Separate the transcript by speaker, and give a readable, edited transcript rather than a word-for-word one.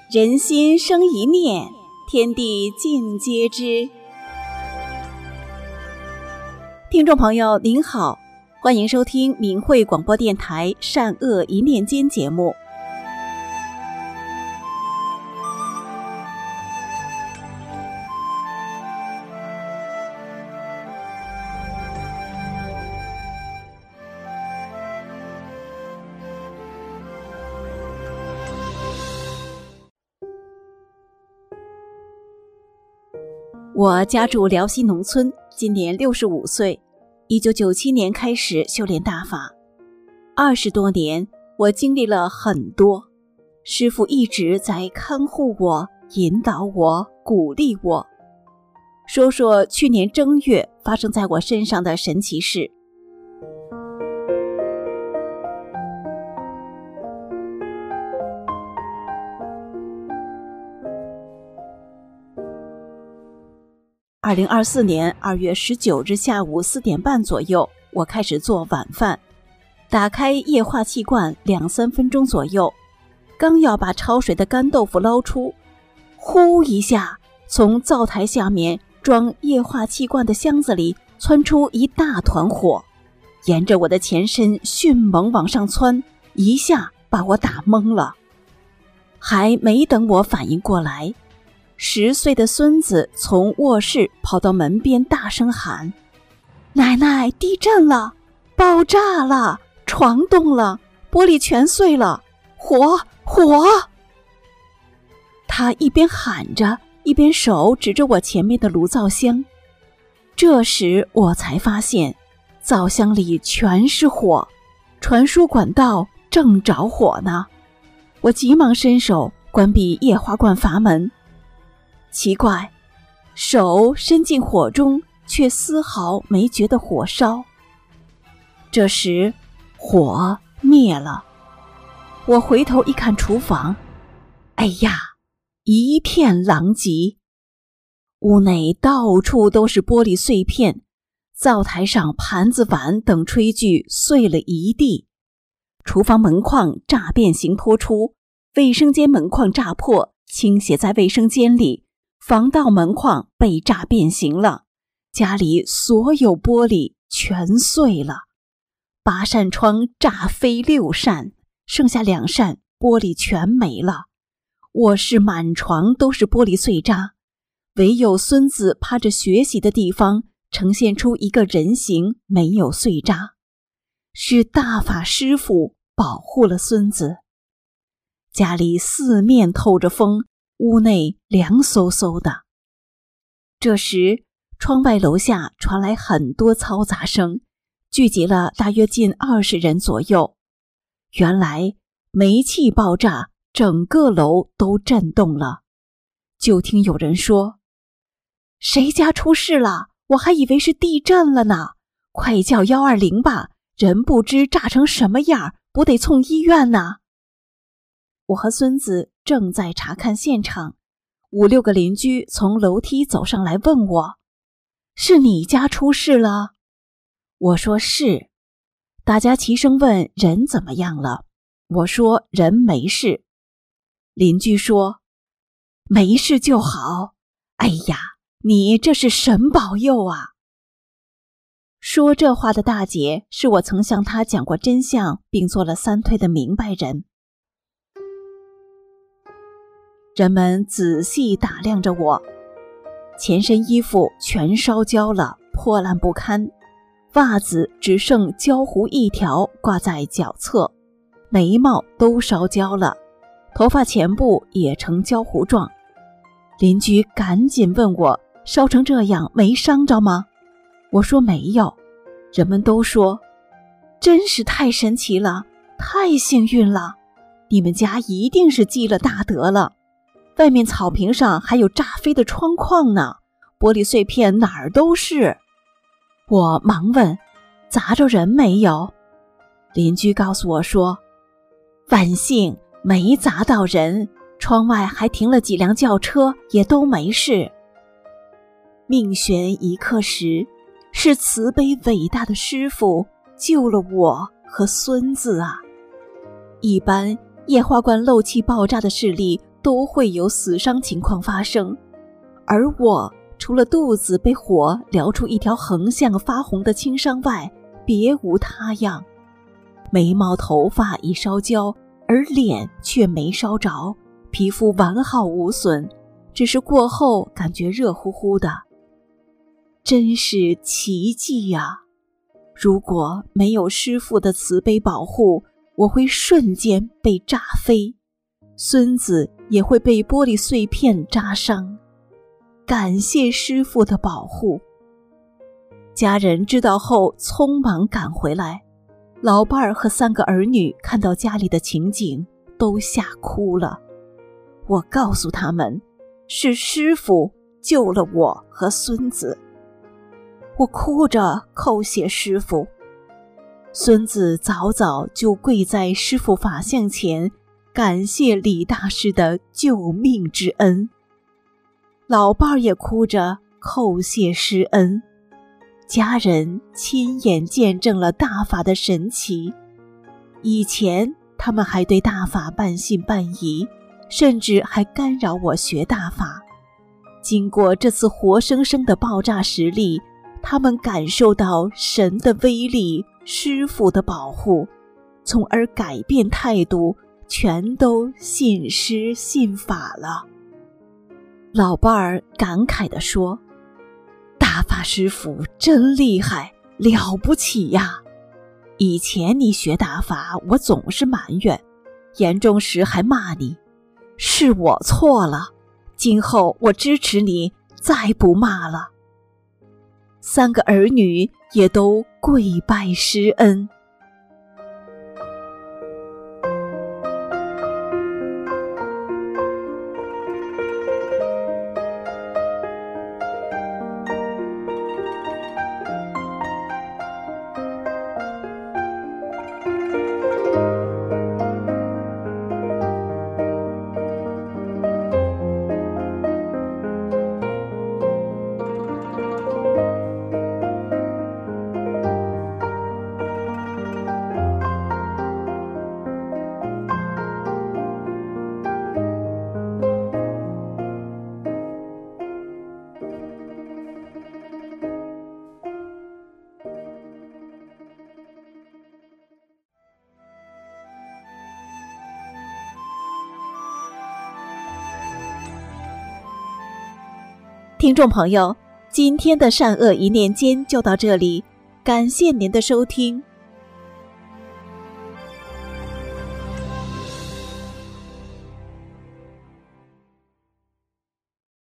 Speaker 1: 人心生一念，天地尽皆知。听众朋友您好，欢迎收听明慧广播电台善恶一念间节目。我家住辽西农村，今年65岁。1997年开始修炼大法，20多年，我经历了很多。师父一直在看护我，引导我，鼓励我。说说去年正月发生在我身上的神奇事。2024年2月19日下午4点半左右，我开始做晚饭，打开液化气罐2-3分钟左右，刚要把焯水的干豆腐捞出，呼一下，从灶台下面装液化气罐的箱子里窜出一大团火，沿着我的前身迅猛往上窜，一下把我打懵了。还没等我反应过来，10岁的孙子从卧室跑到门边大声喊：奶奶，地震了，爆炸了，床动了，玻璃全碎了，火！他一边喊着，一边手指着我前面的炉灶箱。这时我才发现灶箱里全是火，传输管道正着火呢。我急忙伸手关闭液化罐阀门，奇怪，手伸进火中，却丝毫没觉得火烧。这时，火灭了。我回头一看厨房，哎呀，一片狼藉。屋内到处都是玻璃碎片，灶台上盘子碗等炊具碎了一地，厨房门框炸变形脱出，卫生间门框炸破，倾斜在卫生间里，防盗门框被炸变形了，家里所有玻璃全碎了，8扇窗炸飞6扇，剩下2扇玻璃全没了。卧室满床都是玻璃碎渣，唯有孙子趴着学习的地方呈现出一个人形，没有碎渣，是大法师父保护了孙子。家里四面透着风，屋内凉飕飕的。这时，窗外楼下传来很多嘈杂声，聚集了大约近20人左右。原来煤气爆炸，整个楼都震动了。就听有人说：谁家出事了？我还以为是地震了呢，快叫120吧，人不知炸成什么样，不得送医院呢。我和孙子正在查看现场，5-6个邻居从楼梯走上来问我：是你家出事了？我说是。大家齐声问人怎么样了，我说人没事。邻居说：没事就好，哎呀，你这是神保佑啊。说这话的大姐是我曾向她讲过真相并做了3推的明白人。人们仔细打量着我，前身衣服全烧焦了，破烂不堪，袜子只剩焦糊一条挂在脚侧，眉毛都烧焦了，头发前部也呈焦糊状。邻居赶紧问我，烧成这样没伤着吗？我说没有。人们都说，真是太神奇了，太幸运了，你们家一定是积了大德了。外面草坪上还有炸飞的窗框呢，玻璃碎片哪儿都是。我忙问，砸着人没有？邻居告诉我说，万幸没砸到人，窗外还停了几辆轿车，也都没事。命悬一刻时，是慈悲伟大的师父救了我和孙子啊。一般液化罐漏气爆炸的事例都会有死伤情况发生，而我除了肚子被火燎出一条横向发红的轻伤外，别无他样。眉毛头发已烧焦，而脸却没烧着，皮肤完好无损，只是过后感觉热乎乎的。真是奇迹呀！如果没有师父的慈悲保护，我会瞬间被炸飞，孙子也会被玻璃碎片扎伤。感谢师父的保护。家人知道后匆忙赶回来，老伴儿和3个儿女看到家里的情景都吓哭了。我告诉他们，是师父救了我和孙子。我哭着叩谢师父，孙子早早就跪在师父法像前，感谢李大师的救命之恩。老伴儿也哭着叩谢师恩。家人亲眼见证了大法的神奇。以前他们还对大法半信半疑，甚至还干扰我学大法。经过这次活生生的爆炸实例，他们感受到神的威力，师父的保护，从而改变态度，全都信师信法了。老伴儿感慨地说，大法师父真厉害，了不起呀！以前你学大法，我总是埋怨，严重时还骂你，是我错了，今后我支持你，再不骂了。3个儿女也都跪拜师恩。听众朋友，今天的善恶一念间就到这里，感谢您的收听。